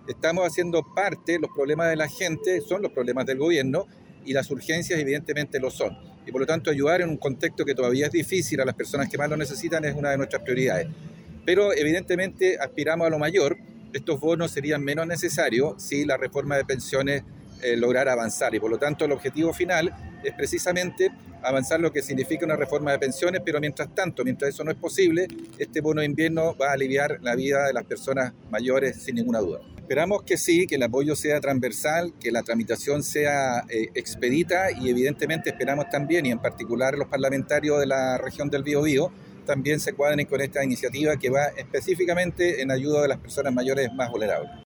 Estamos haciendo parte, los problemas de la gente son los problemas del gobierno y las urgencias evidentemente lo son. Y por lo tanto ayudar en un contexto que todavía es difícil a las personas que más lo necesitan es una de nuestras prioridades. Pero evidentemente aspiramos a lo mayor. Estos bonos serían menos necesarios si la reforma de pensiones lograra avanzar y por lo tanto el objetivo final es precisamente avanzar lo que significa una reforma de pensiones, pero mientras tanto, mientras eso no es posible, este bono de invierno va a aliviar la vida de las personas mayores sin ninguna duda. Esperamos que sí, que el apoyo sea transversal, que la tramitación sea expedita y evidentemente esperamos también, y en particular los parlamentarios de la región del Biobío, también se cuadren con esta iniciativa que va específicamente en ayuda de las personas mayores más vulnerables.